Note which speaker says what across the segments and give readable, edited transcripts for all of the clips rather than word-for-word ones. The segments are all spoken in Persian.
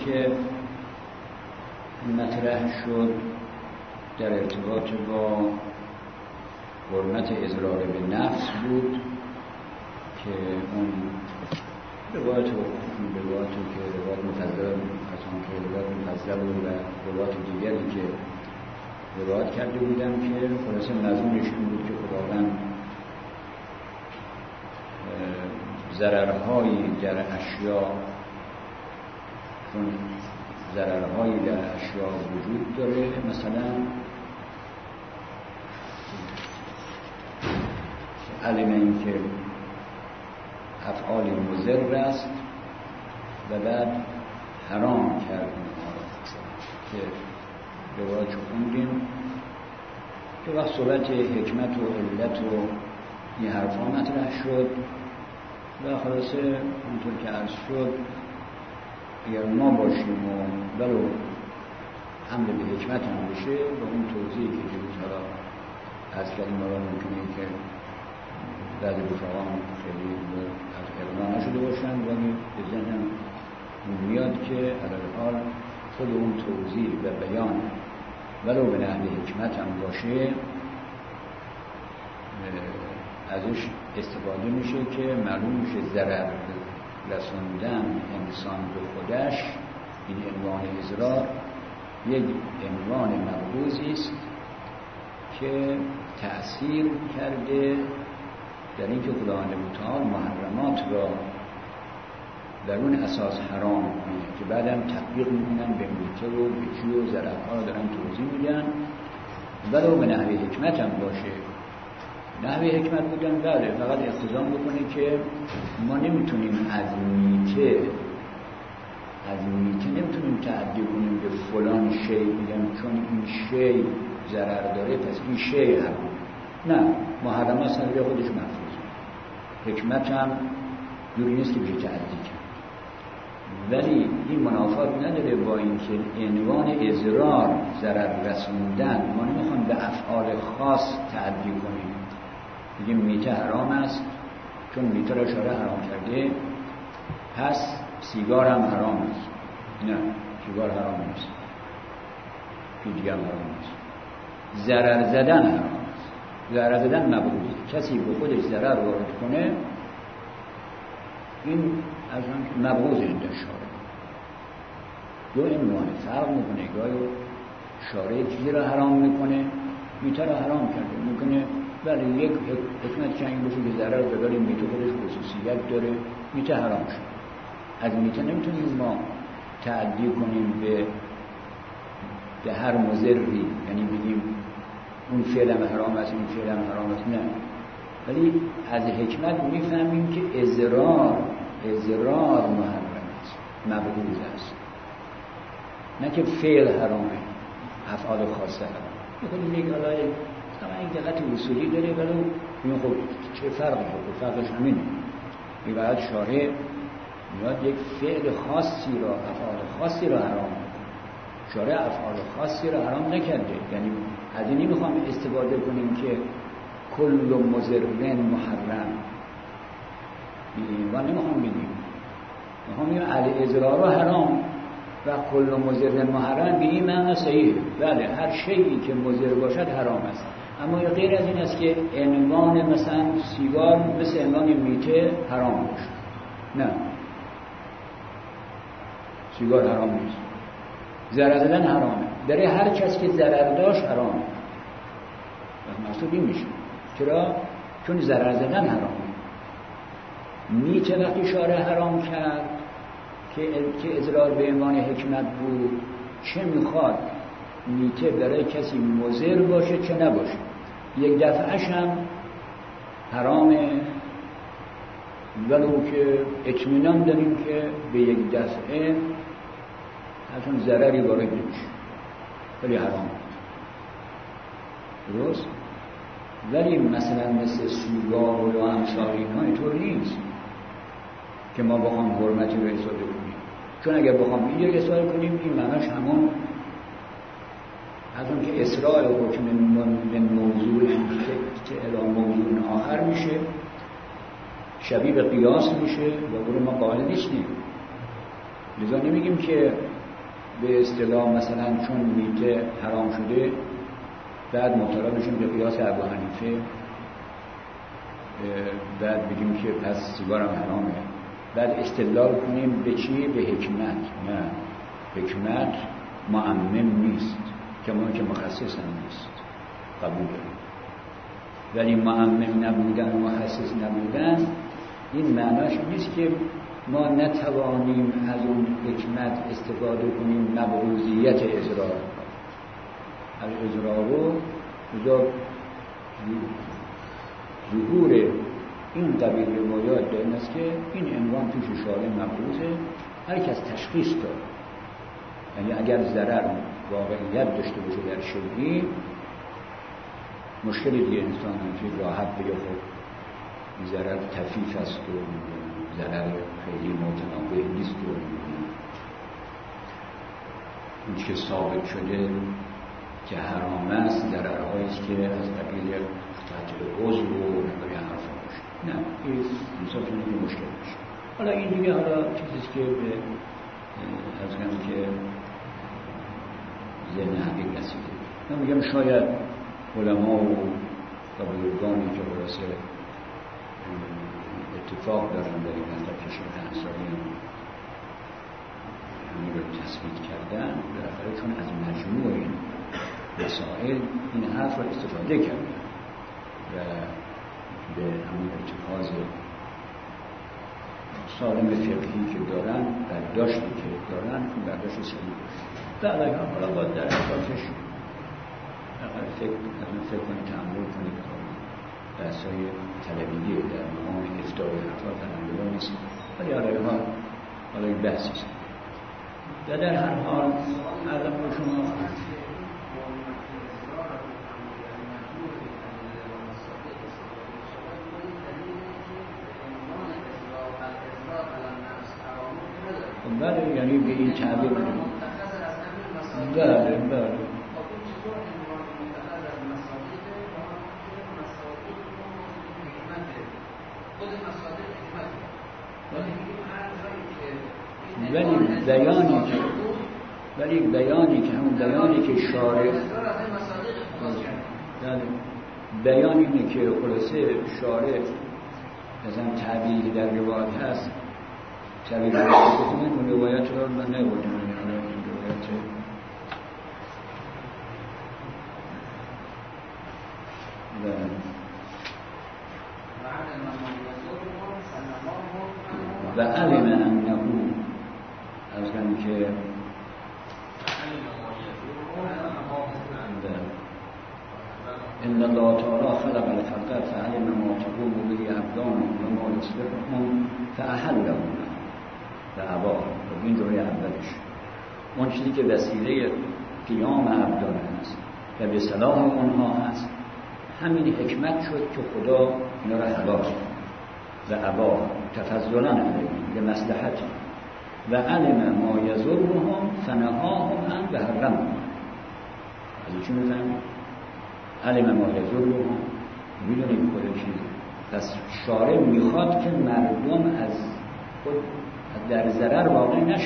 Speaker 1: که مطرح شد در ارتباط با حرمت اضرار به نفس بود که اون روایت که روایت مفضل بود و روایت دیگری که روایت کرده بودم که خلاصه مضمونش این بود که خداوند ضررهایی در اشیاء، چون ضررهایی در اشیاء وجود داره، مثلا علم این که افعال مضر است و بعد حرام کرد که روایت خوندیم که وقت صورت حکمت و علت و این حرفا مطرح شد و خلاصه اونطور که عرض شد اگر ما باشیم و ولو حمل به حکمت هم بشه و اون توضیحی که جلوز حالا از کردیم حالا ممکنه که بعضی رفقان خیلی از اقنا نشده باشن ولی به ذهنم میاد که علی‌الحال خود اون توضیح و بیان ولو به نحو حکمت هم باشه ازش استفاده میشه که معلوم میشه ضرر رسوندن انسان به خودش، این عنوان اضرار یک عنوان مبغوضی است که تأثیر کرده در اینکه خداوند متعال محرمات را در اون اساس حرام کنه که بعدم تطبیق میکنن به میته و بچی و ضررها رو دارن توضیح میدن ولو به نحو حکمت هم باشه. نحوی حکمت بودن بله، فقط اقتضا بکنه که ما نمیتونیم از میته نمیتونیم تعدی کنیم به فلان شی بگم چون این شی ضرر داره پس این شی حرام. نه، محرمات سنبه خودش محفوظ. حکمت هم جوری نیست که بشه تعدی کرد، ولی این منافات نداره با اینکه عنوان اضرار ضرر رسوندن ما نمیخوام به افعال خاص تعدی کنیم. بگیم میته حرام است چون میته را شارع حرام کرده پس سیگار هم حرام است. نه، سیگار حرام نیست، پیجی هم حرام نیست. ضرر زدن حرام است. ضرر زدن مبغوضه. کسی به خودش ضرر وارد کنه این از اون مبغوض این در شارع. دو عنوان فرق میکنه. گاهی شارع چیزی را حرام میکنه، میته را حرام کرده. میکنه بله یک حکمت چنگ باشه که ضرر بداره، میته خودش خصوصیت داره، میته حرام شد. از میته نمیتونیم ما تعدی کنیم به هر مضری، یعنی بگیم اون فعلم حرام است این فعلم حرام است. نه، ولی از حکمت میفهمیم که اضرار محرم است، مبغوض است، نه که فعل حرامه، افعال خاصه حرام. میخواد میگه حالا این دقت اصولی داره، ولی این خب چه فرقی خب فرقش همینه. میبرد شارع میاد یک فعل خاصی را، افعال خاصی را حرام کنه. شارع افعال خاصی را حرام نکرده. یعنی از این نمیخوام استفاده کنیم که کل مضر محرم و نمیخوام بگیم، میخوام بگیم الاضرار و حرام و کل مضر محرم به این معنی صحیحه. بله، هر شیئی که مضر باشد حرام است. اما غیر از این است که عنوان مثلا سیگار مثل عنوان میته حرام باشه. نه، سیگار حرام نیست. ضرر زدن حرامه. برای هر کس که ضرر داشت حرامه. مقصود این میشه. چرا؟ چون ضرر زدن حرامه. میته وقتی شارع حرام کرد که اضرار به عنوان حکمت بود، چه میخواد؟ میته برای کسی مضر باشه چه نباشه. یک دفعهش هم حرامه، ولو که اطمینان داریم که به یک دفعه اصلا ضرری وارد نمیشه، ولی حرام درست. ولی مثلا مثل سیگار و امثال اینها اینطور نیست که ما بخوام حرمتی رو احساده کنیم، چون اگر بخوام این رو احساده کنیم این معناش همون از اون که اسراع حکم من موضوع که الی موضوع آخر میشه، شبیه به قیاس میشه و اون ما قائل نیستیم. لذا نمیگیم که به اصطلاح مثلا چون میته حرام شده بعد مبتلا بشیم به قیاس ابو حنیفه، بعد بگیم که پس سیگار هم حرامه، بعد استدلال کنیم به چی؟ به حکمت. نه، حکمت معمم نیست، کما که مخصص هم نیست، قبول داریم. ولی معمم نبودن و مخصص نبودن این معناش نیست که ما نتوانیم از اون حکمت استفاده کنیم مبعوضیت اضرار. از اضرار رو ظهور این قبیل روایات داریم است که این عنوان پیش شارع مبعوضه، هر کس تشخیص داد. یعنی اگر ضرر واقعیت داشته باشه در شیعی، مشکل دیگه انسان همچنین راحت بگه خب این ضرر طفیف است و ضرر خیلی متناوب نیست و این که ثابت شده که حرام است ضررهایی است که از قبیل قطع عضو و نگاهی حرفا باشه. نه، این انسان کنه که مشکل باشه. حالا این دیگه حالا چیزیست که به از کنم که ذهن حقیق رسیده. من میگم شاید علما و بزرگانی که خلاصه اتفاق دارن در این مطلب که شیخ انصاری همین رو تثبیت کردن، بالاخره چون از مجموع این مسائل این حرف رو استفاده کردن و به همون اتخاذ سالم فقهی که دارن، برداشتی که دارن، این برداشت صحیح باشه. بعد هم حالا باید در اطرافش فکر کنید، تأمل کنید بحث‌های طلبیه در مقام افتای حرفا تنظیرها نیست، ولی حالا این بحثی است. و در هر حال عرضم به شما بله، یعنی به این تعبیر بله ولی بیانی که همون بیانی که شارع بیان اینه که خلاصه شارع مثلا تعبیر در روایت هست، تعبیر اون روایت رو من نبودم، این روایت و علم انه از کنم که ان الله تعالی خلق الخلق فعلم ما تقوم به ابدانهم و ما یصلحهم فاحلهم و ابا. این جمله اولش اون چیزی که وسیله قیام ابدان هست و به صلاح اونها هست، همین حکمت شد که خدا اینا را حلال کرد و ابا تفضلا علیهم لمصلحت و علم ما یضرهم فنهاهم عنه و حرمهم. از چی می‌فهمیم؟ علم ما یضرهم، میدونیم خود چیز. پس شارع میخواد که مردم از خود در ضرر واقع نشن.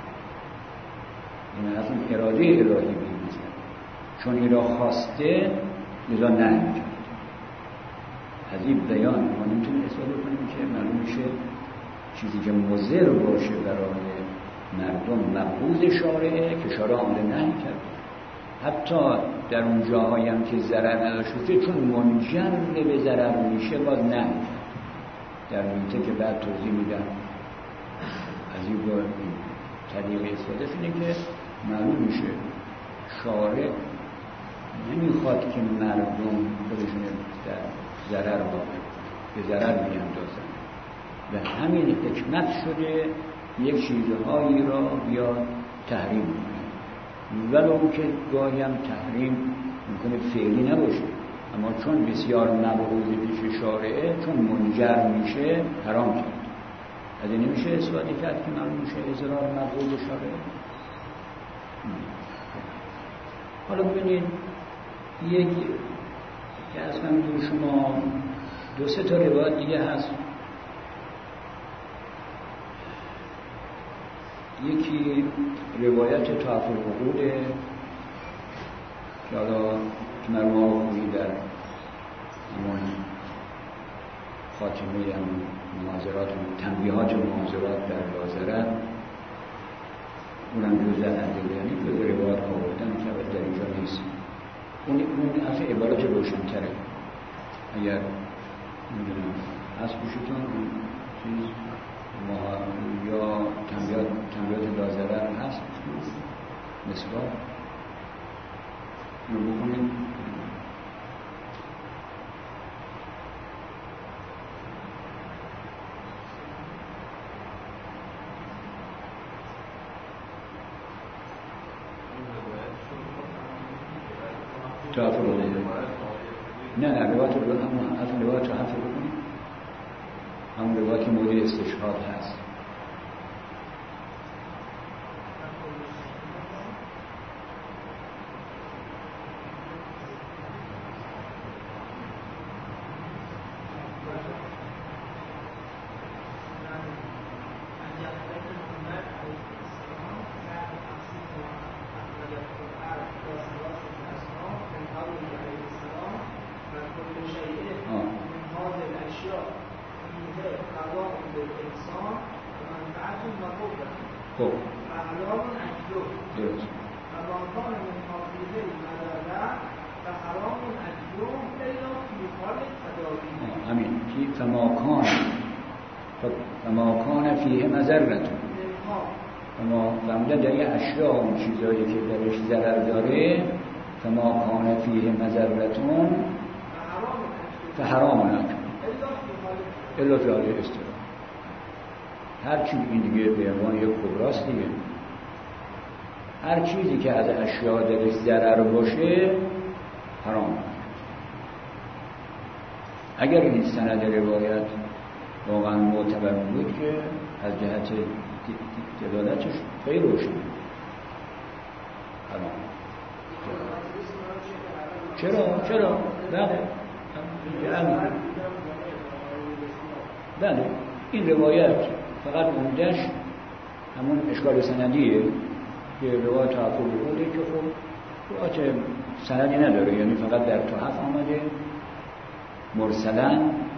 Speaker 1: این از اون اراده الهی می‌بینید، چون این را خواسته لذا نهی کرد. از این بیان ما نمیتونیم استفاده کنیم که معلوم میشه چیزی که مضر باشه برای مردم مبغوض شارعه که شارع آمده نهی کرد. حتی در اون جاهایی هم که ضرر نداشته چون منجر به ضرر میشه باز نهی کرد. در میته که بعد توضیح میدم از این طریق استفاده شده که معلوم میشه شارع نمیخواد که مردم خودشون در ضرر واقع به ضرر میاندازن و همین حکمت شده یک چیزهایی را بیا تحریم کنه، ولو که گاهی هم تحریم میکنه فعلی نباشه، اما چون بسیار مبغوض پیش شارعه چون منجر میشه حرام کرد. از این نمیشه استفاده کرد که معلوم میشه اضرار مبغوض شارعه. حالا ببینید یک که از من دور شما دو سه تا روایت دیگه هست. یکی روایت تعفو العقوده که حالا که مرموم آقایی در همون خاتمه مناظرات و تنبیهات مناظرات در لازرت اونم جزء ادله، یعنی جزء روایت آوردن که در اینجا نیست. اون اصلا عبارت روشن‌تره. اگر نمیدونم هست گوشتون چیز یا تنبیهات لازرت هست مثلا رو بکنید. تعفو نه روایت رو همون روایت رو حفظ بکنید، همون روایت که مورد استشهاد هست. خب همین که فماکان فیه مضرة، فماکان در این اشیاء اون چیزایی که درش ضرر داره فماکان فیه مضرة فحرام اکل الا فی حال استراحه. هر چیز این دیگه به عنوان یک کبراست دیگه، هر چیزی که از اشیاء درش ضرر باشه حرام. اگر این سند روایت واقعا معتبر بود که از جهت دلالتش خیلی روشن حرام. چرا؟ بله این روایت فقط عمده‌اش همون اشکال سندیه که روایت تعفو العقوده که خب روایت سندی نداره، یعنی فقط در تحف آمده مرسلاً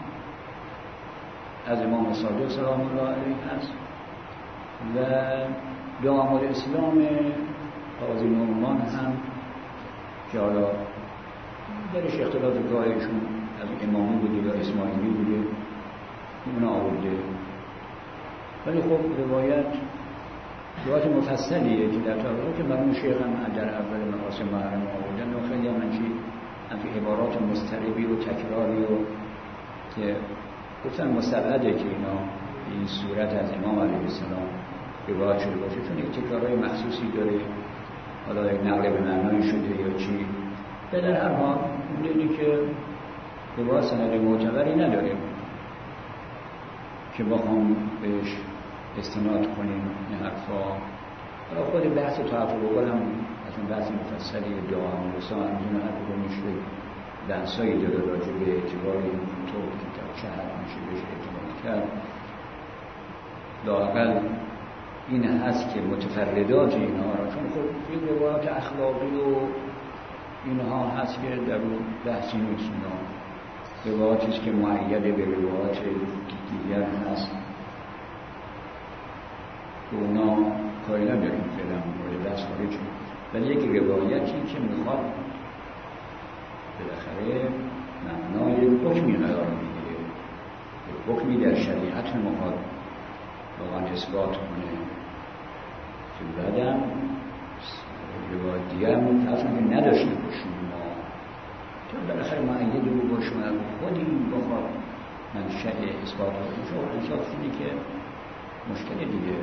Speaker 1: از امام صادق سلام الله علیه هست و داماد اسلام قاضی نعمان هم که حالا درش اختلاف گاهشون از امامی بوده یا اسماعیلی بوده اون آورده، ولی خب روایت مفصلیه که در طبقه که مرموم شیخ هم در اول مقاصد محرم آوردن و خیلی هم چی عبارات مضطربی و تکراری و که گفتن مستبعده که اینا این صورت از امام علیه السلام روایت شده باشه، چون یک تکرارهای مخصوصی داره، حالا یک نقل به معنای شده یا چی. به در هر حال می‌دونی که روایت سند معتبری نداره که بخوام بهش استناد کنیم این حرفا. حالا خود بحث تعفو العقول هم اصلا بحث مفصلی دعا و رسان همون هر کدوم میشه بحثایی داره راجع به اعتبار این کتب که چه حد میشه بهش اعتبار کرد. لااقل این هست که متفردات اینها را، چون خب یک روایات اخلاقی و اینها هست که در اون بحثی نیست، روایاتی است که معید به روایات دیگر هست که اونا کاری نداریم فعلا مورد بحث خارج شد، ولی یک روایتی که میخواد بالاخره معنای حکمی قرار میگیره، حکمی در شریعت میخواد واقعا اثبات کنه که بعدم روایت دیگر هم اصلا نداشته باشیم ما، چون بالاخره معید رو باشیم خودیم بخواد منشأ اثبات رو انصاف اینه که مشکل دیگه،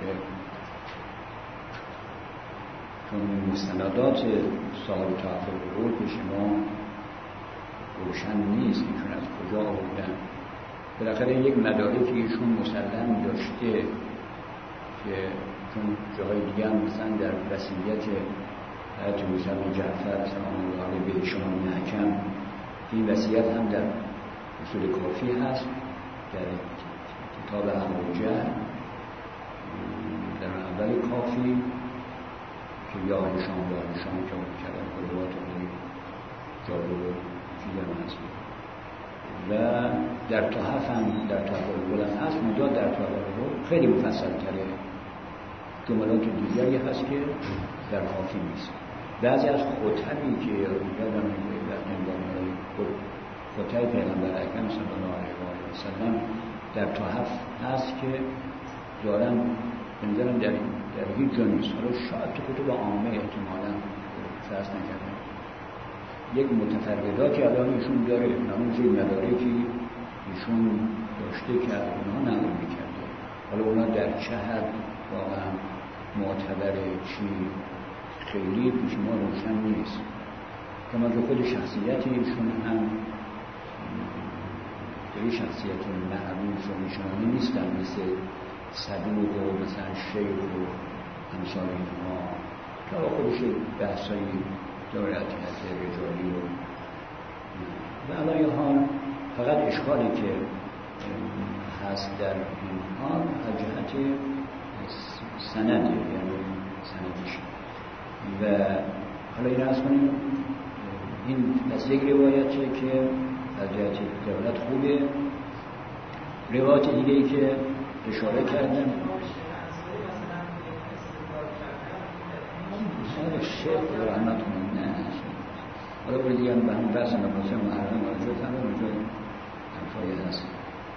Speaker 1: چون مستندات صاحب تعفو العقول پیش ما روشن نیست ایشون از کجا آوردن. بالاخره یک مدارکی ایشون مسلم داشته که چون جاهای دیگه هم مثلا در وصیت حضرت موسی بن جعفر سلام الله علیه به ایشان محکم، این وصیت هم در اصول کافی هست، در کتاب امر الجهل در ولی کافی که یاهشان که کردن قدوات خیلی جالب و چیزی هست و در تحف هم در تقابل هست مجال در تقابل خیلی مفصل تره جملات دیگری هست که در کافی نیست. بعضی از خطبی که یادم در نمدانهای خطب پیغمبر اکرم صلی الله علیه و سلم در تحف هست که دارن بنظرم در هیچ جا نیست. حالا شاید تو کتب عامه احتمالا فرض نکردن یک متفرداتی الان ایشون داره، نموزی مدارکی ایشون داشته که اونها نقل میکرده. حالا اونا در چه حد واقعا معتبره چی خیلی پیش ما روشن نیست. کما که خود شخصیتی ایشون هم به شخصیت معروف و نشانه نیستن مثل صدوق و مثلا شیخ و امثال اینها که خودش بحثایی داره از رجالی و علی حال فقط اشکالی که هست در این حال از جهت سنده یعنی سندش و حالا این از کنیم این از یک روایتی که از جهت دولت خوبه. روایت دیگه ای که اشاره کردن شیخ رحمت الله نه حالا باید دیگه به همون بحث نباسه محرم راجعه هم راجعه حرفایی هست.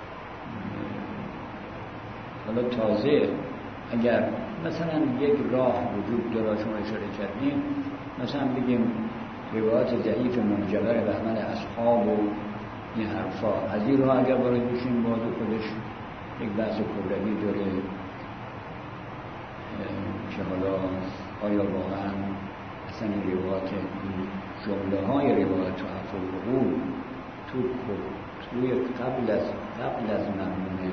Speaker 1: حالا تازه اگر مثلا یک راه وجود داره شما اشاره کردیم مثلا بگیم روایات ضعیف منجبر بهمن اصحاب و این حرفا از این راه اگر وارد بشیم باید خودش یک بحث کبروی داره که حالا آیا واقعا اصلا این روایات این جمله های روایت تحف العقول توی قبل از مرحوم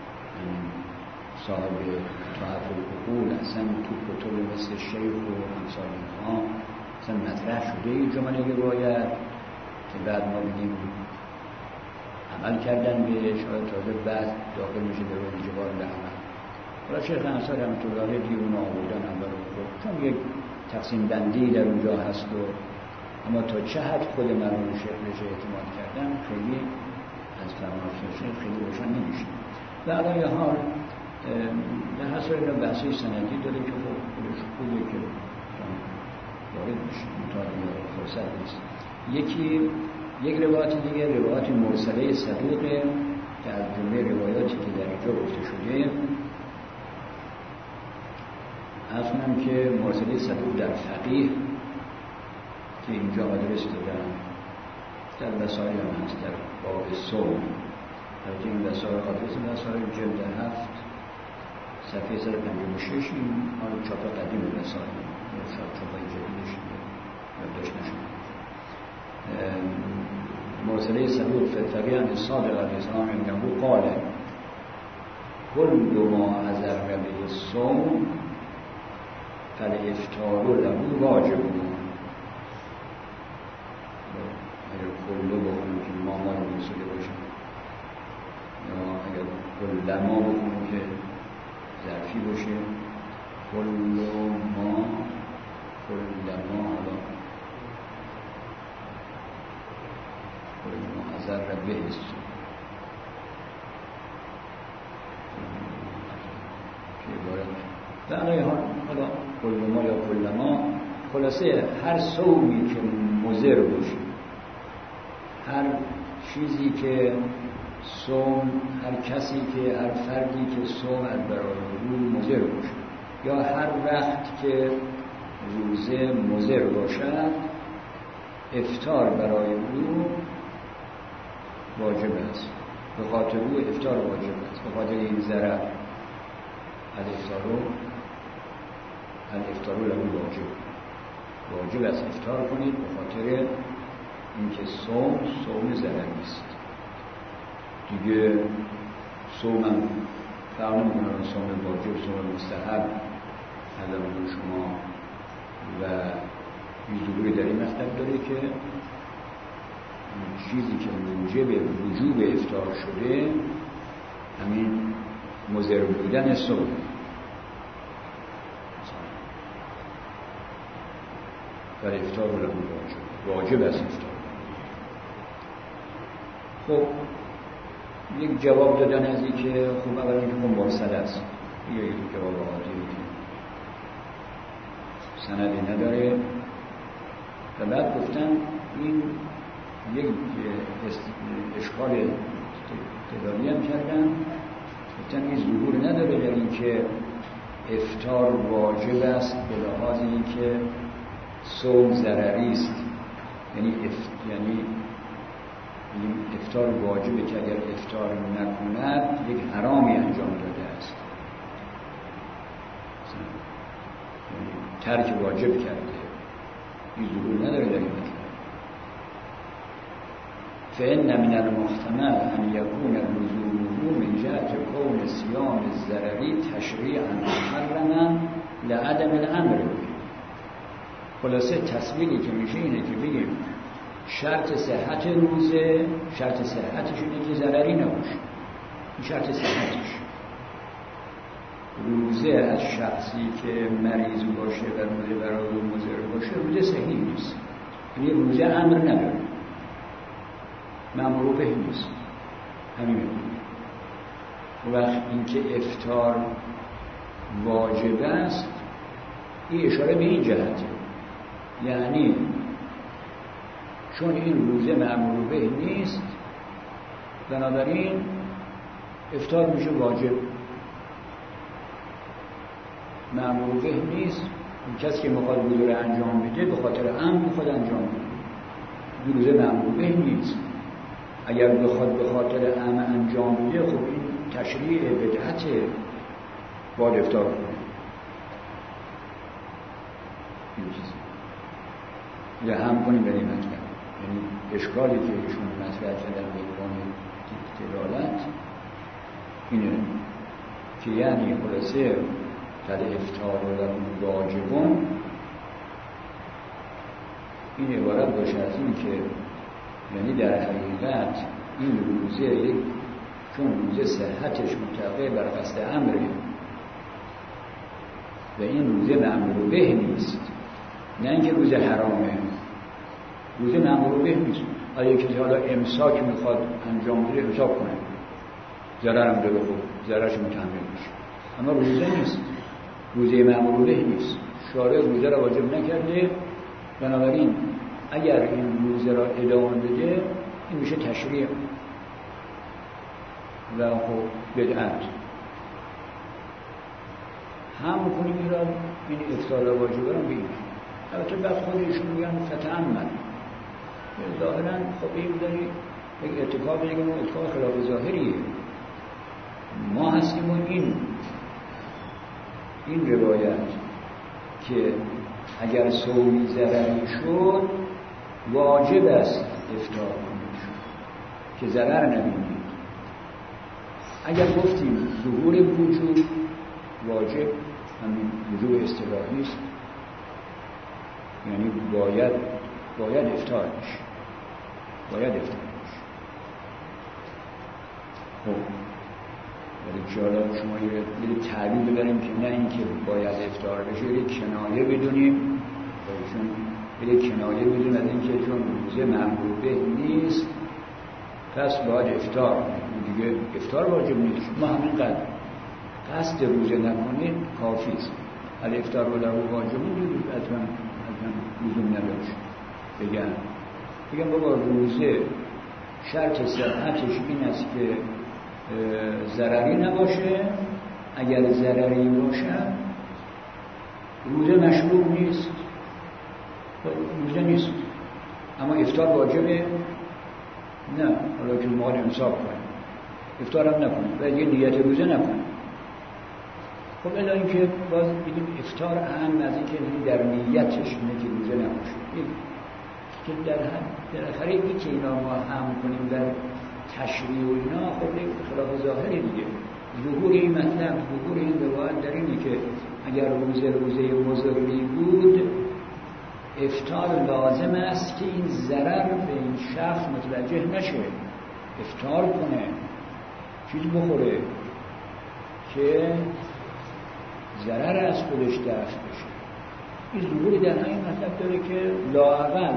Speaker 1: صاحب تحف العقول اصلا تو کتب مثل شیخ و امثال اینها اصلا مطرح شده این جمله روایت که بعد ما بگیم عمل کردن به شاید تازه بعد داخل میشه به روی جبار لحمه. حالا شیخ انصاری رحمت الله علیه دیگه اون آوردن هم برای خود چون یک تقسیم بندی در اونجا هست و اما تا چه حد خود مرحوم شیخ بهش اعتماد کردن خیلی از فرمایش شیخ خیلی روشن نمیشه. و علی حال در حاصل اینا بحثی سندی داره که خودش خوبه که وارد میشه مطالعه فرصت نیست. یک روایت دیگه روایت مرسله صدوقه که از جمله روایاتی که در اینجا گفته شده از اونم که مرسله صدوق در فقیه که اینجا مدرس دادن در وسائل هم هست در باب صوم البته این وسائل حافظ وسائل جلد 7 صفحه 156 این حال چاپ قدیم وسائل شاید چاپای جدیدش یادداشت نشده. مرسله صدوق فی الفقیه عن الصادق علیه السلام انه قال كل ما عذر به الصوم فالافطار له واجب. اگر کل بخونیم که ما رو موصوله باشه یا اگر کل ما بخونیم که ظرفی باشه کل ما حالا کل ما عذر به الصوم که عبارت در علیه حالا کل ما یا کل ما خلاصه هر صومی که مضر باشه هر چیزی که صوم هر کسی که هر فردی که صوم از برای او مضر باشه یا هر وقت که روزه مضر باشد افطار برای او واجب است. به خاطر او افطار واجب است به خاطر این ضرر الافطار له واجب است افطار کنید به خاطر اینکه صوم ضرری است. دیگه صوم هم فرق نمی‌کنه صوم واجب صوم مستحب نظر شما و این ظهوری در این مطلب داره که چیزی که موجب وجوب افطار شده همین مضر بودن صوم و افطار له واجب است افطار. خب یک جواب دادن از این که خب اولا اینکه مرسل است، یا یک جواب عادی که سندی نداره، و بعد گفتن این یک اشکال تداوی هم کردن، گفتن این ظهور نداره در این که افطار واجب است به لحاظ این که صوم ضرری است، یعنی افطار واجبه که اگر افطار نکند یک حرامی انجام داده است، یعنی ترک واجب کرده. این ظهور نداره در این مطلب. فإن من المحتمل أن يكون لزومه من جهة كون صيام الضرري تشريعا محرما لعدم الأمر به. خلاصه تصویری که میشه اینه که بگیم شرط صحت روزه، شرط صحتش اینه که ضرری نباشه، این شرط صحتش. روزه از شخصی که مریض باشه و روزه برای او مضر باشه روزه صحیح نیست، یعنی روزه امر نداره، مأمور به نیست. همین وقت اینکه افطار واجب است این اشاره به این جهته، یعنی چون این روزه مأمور به نیست بنابراین افطار میشه واجب. مأمور به نیست، اون کسی که میخواد روزه رو انجام بده به خاطر امر میخواد انجام بده، روزه مأمور به نیست. اگر بخواد به خاطر امر انجام بده خب این تشریع بدعت، باید افطار کنه. این چیزی یا هم کنیم به این مطلب، یعنی اشکالی که ایشون مطرح کردن به عنوان دلالت اینه که یعنی خلاصه در افطار و واجبون این عبارت باشه از این که یعنی در حقیقت این روزه چون روزه صحتش متوقع بر قصد امره و این روزه مأمور به نیست، نه اینکه روزه حرامه، روزه مأمور به نیست. حالا یکی حالا امساک میخواد انجام بده امساک کنه، ضرر هم داره، خوب ضررش متحمل میشه، اما روزه نیست، روزه مأمور به نیست. شارع روزه را واجب نکرده، بنابراین اگر این روزه را ادامه بده این میشه تشریع و خب بدعت. هم کنیم این را این افطار واجبه را بگیم. البته بعد خودشون میگن فتعمل، ظاهرا خب این داری یک ارتکاب دیگه، اون ارتکاب خلاف ظاهریه. ما هستیم و این روایت که اگر صومی ضرری شد واجب است افطار کنید که ضرر نبینید. اگر گفتیم ظهور وجود واجب همین وجود اصطلاحی است، یعنی باید افطار میشه، باید افطار میشه. خب ولی که حالا شما یه تعبیر ببریم که نه اینکه باید افطار بشه، یه کنایه بدونیم، چون یه کنایه بدونیم از اینکه چون روزه مأمور به نیست پس باید افطار کنیم، دیگه افطار واجب نیست. ما همینقدر قصد روزه نکنید کافی است. ولی افطار ولی واجب نیست، حتما لزوم نداشت بگم بابا روزه شرط صحتش این است که ضرری نباشه، اگر ضرری باشه روزه مشروع نیست، روزه نیست، اما افطار واجبه نه. حالا که ما امساک کنیم افطار هم نکنیم و یه نیت روزه نکنیم. خب الا اینکه باز بگیم افطار اهم از اینکه در نیتش اینه که روزه نباشه، که در آخر این که اینا ما هم کنیم در تشریع و اینا خب خلاف ظاهری دیگه. ظهور این مطلب، ظهور این روایت در اینه که اگر روزه مضری بود افطار لازم است که این ضرر به این شخص متوجه نشه، افطار کنه، چیز بخوره که ضرر از خودش دفع بشه. این ظهوری در همین مطلب داره که لااقل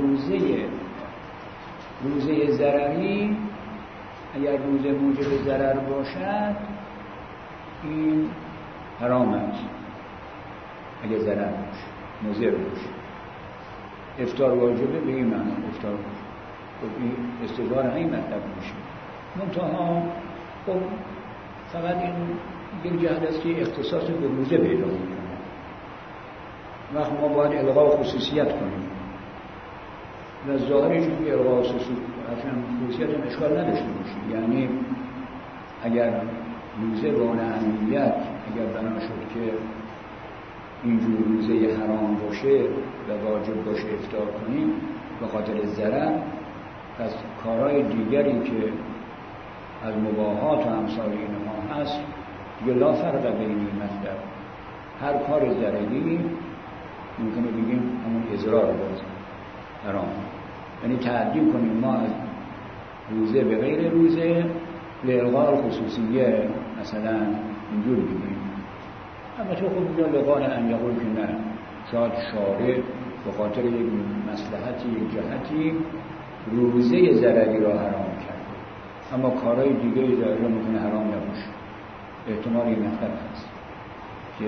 Speaker 1: روزه ضرری اگر روزه موجب ضرر باشد این حرام است اگر ضرر باشه مضر باشه. افطار واجبه به این معنی افطار واجب. خب این استدلال همین مطلب میشه. منتها خب فقط این یک جهت است که اختصاص به روزه پیدا میکنه. وقت ما باید الغا خصوصیت کنیم و ظاهرش این که الغا خصوصیت هم اشکال نداشته باشه. یعنی اگر روزه با اهمیت اگر بنا شد که اینجور روزه حرام باشه و واجب باشه افطار کنیم به خاطر ضرر، پس کارهای دیگری که از مباحات و امثال اینها هست دیگه لا فرق بین این مطلب. هر کار ضرری ممکنه بگیم همون اضرار باز حرام، یعنی تعدی کنیم ما از روزه به غیر روزه لالغاء خصوصیه مثلا اینجور بگیم. اما تو خود اینجا لقان ان یقول که نه، شاید شارع به خاطر یک مصلحتی یک جهتی روزه ضرری را حرام کرده، اما کارهای دیگه ضرری را میتونه حرام نباشه. احتمال این مطلب هست که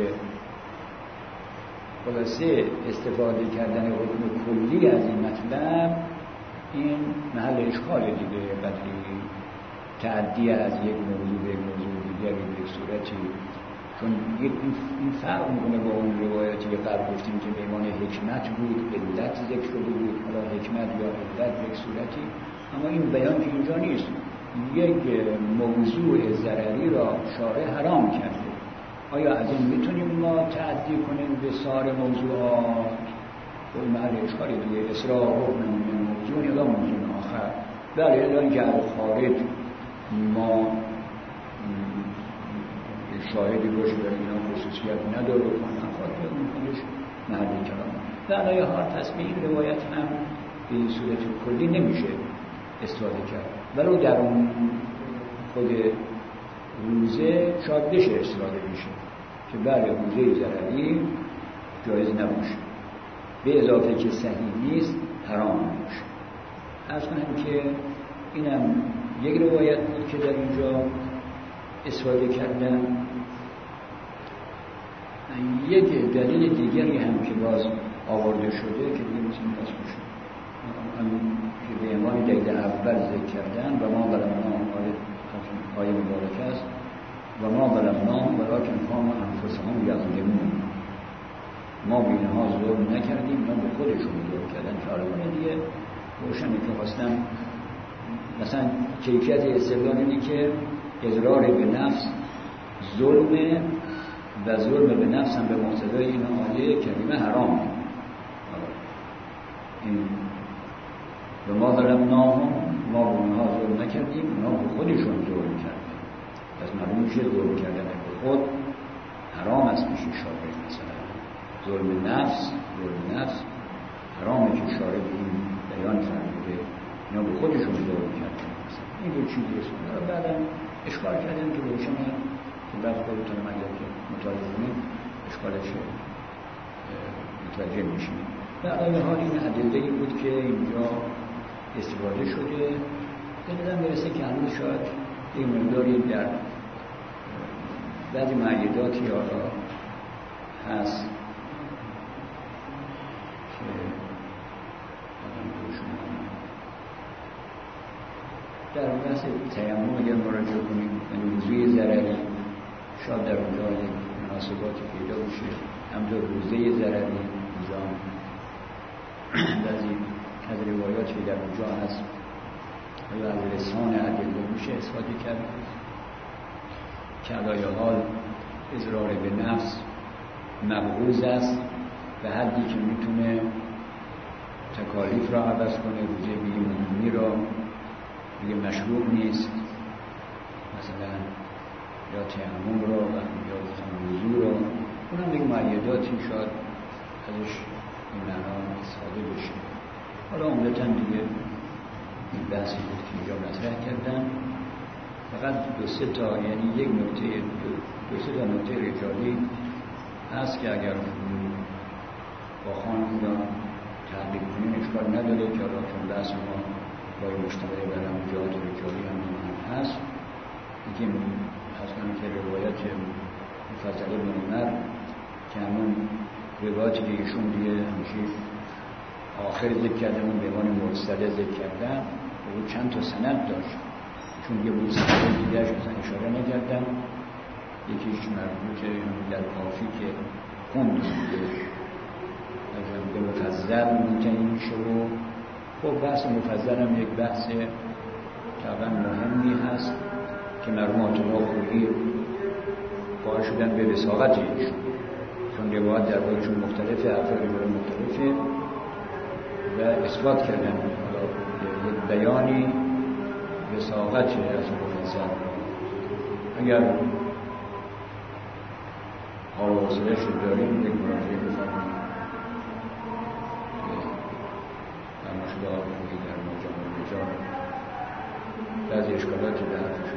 Speaker 1: خلاصه استفاده کردن حکم کلی از این مطلب این محل اشکال دیگه، قدری تعدی از یک موضوع به یک موضوع دیگری به صورتی، چون این فرق میکنه با اون روایاتی که قبل گفتیم که میمان حکمت بود، علت ذکر شده بود، حالا حکمت یا علت به یک صورتی، اما این بیان که اینجا نیست. یک موضوع ضرری را شارع حرام کرده، آیا از این میتونیم ما تعدی کنیم به سایر موضوعات؟ و این محل اشکالی دیگه، اصراح حکم من موضوع یا موضوع آخر. بله الان که از خارج ما شاهدی باشه در اینا خصوصیت نداره و خاطر میکنش محلی کلام. در علای حال تصمیم این روایت هم به این صورت کلی نمیشه استفاده کرد، ولو در اون خود روزه شاید بشه استفاده میشه که بله روزه ضرری جایز نباشه، به اضافه که صحیح نیست حرام نباشه. از کنم که اینم یک روایت بود که در اینجا استفاده کردن. یک دلیل دیگری هم که باز آورده شده که دیگه میتونیم باز باشه که به عنوان دلیل اول ذکر کردن و ما ظلمناهم آیه مبارک است و ما ظلمناهم ولکن کانوا انفسهم یظلمون. ما به اینها ظلم نکردیم، ما به خودشون ظلم کردن. چاره دیگه روشنه که خواستم مثلا کیفیت استدلال اینه که اضرار به نفس ظلمه و ظلم به نفس هم به مقتضای این آیه کریمه حرامه. این و ما ظلمناهم، ما به اونها ظلم نکردیم، اونها به خودشون ظلم کردن. پس معلوم میشه ظلم کردن به خود حرام است. میشه شارع مثلا ظلم نفس حرامه که شارع این بیان فرموده اینا به خودشون ظلم کردن. این دو چیزی است. بعدم اشکال کردن که روشنه که بعد خودتون اگر که مطالعه کنید اشکالش متوجه میشید. در عین حال این ادله‌ای بود که اینجا استفاده شده. به نظر میرسه که هنوز شاید این مقداری در بعضی معیداتی حالا هست که در بحث تیمم اگر مراجعه کنیم یعنی وضوء ضرری شاید در اونجا یک مناسباتی پیدا بشه. همطور روزه ضرری اونجا بعضی از روایاتی در اونجا هست یا از لسان ادله میشه استفاده کرد که علای حال اضرار به نفس مبغوض است به حدی که میتونه تکالیف را عوض کنه، روزه بیمونی را دیگه مشروع نیست، مثلا یا تیمم را و یا وضو را. اونم دیگه معیداتی شاید ازش این معنا استفاده بشه. حالا عمدتاً دیگه این بحثی بود که اینجا مطرح کردن. فقط دو سه تا نکته رجالی هست که اگر با خان خدا تحقیق کنیم اشکال نداره که حالا چون بحث ما با مشتبه برم جهات رجالی هم هست. یکی اصلا که روایت مفضل بن عمر که همون روایتی که ایشون دیگه همیشه آخر ذکر کردن اون به عنوان مرسله ذکر کردن او چند تا سند داشت، چون یه بود سند دیگرش مثلا اشاره نکردن. یکیش مربوطه در کافی که خوند به مفضل منتهی میشه و خب بحث مفضل هم یک بحث طبعا مهمی هست که مرحوم الله خویی قائل شدن به وثاقت ایشون، چون روایت در بایشون مختلفه، افراد روایت مختلفه و اثبات کردن یک بیانی وثاقت از مفضل. اگر حال و حوصله شد داریم یک مراجعه بفرمایید در مشکلات در مجامع بعضی اشکالات در